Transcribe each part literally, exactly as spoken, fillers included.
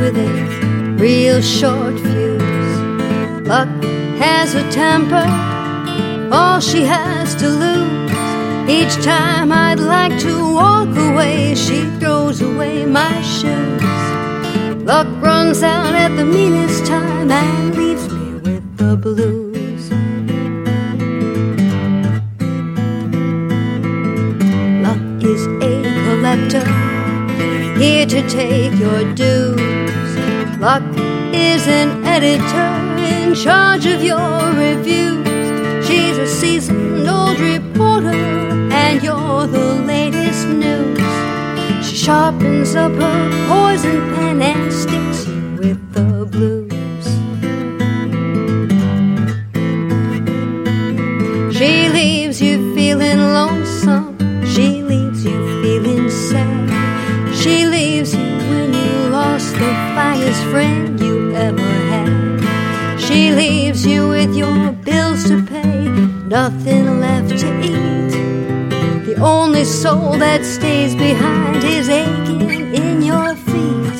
with a real short fuse. Luck has a temper, all she has to lose. Each time I'd like to walk away, she throws away my shoes. Luck runs out at the meanest time and leaves me with the blues. Luck is a collector, here to take your dues. Luck is an editor in charge of your reviews. She's a seasoned old reporter, and you're the latest news. She sharpens up her poison pen and sticks you with the blues. She leaves you feeling lonesome, she leaves you feeling sad. She leaves you when you lost the finest friend you ever had. She leaves you with your bills to pay, nothing left to eat. The only soul that stays behind is aching in your feet.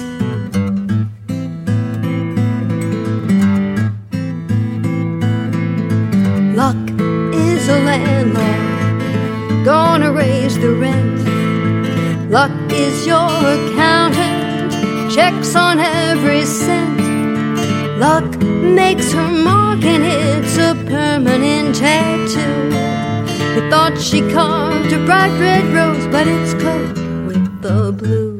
Luck is a landlord, gonna raise the rent. Luck is your accountant, checks on every cent. Luck makes her mark and it's a permanent tattoo. You thought she carved a bright red rose, but it's covered with the blue.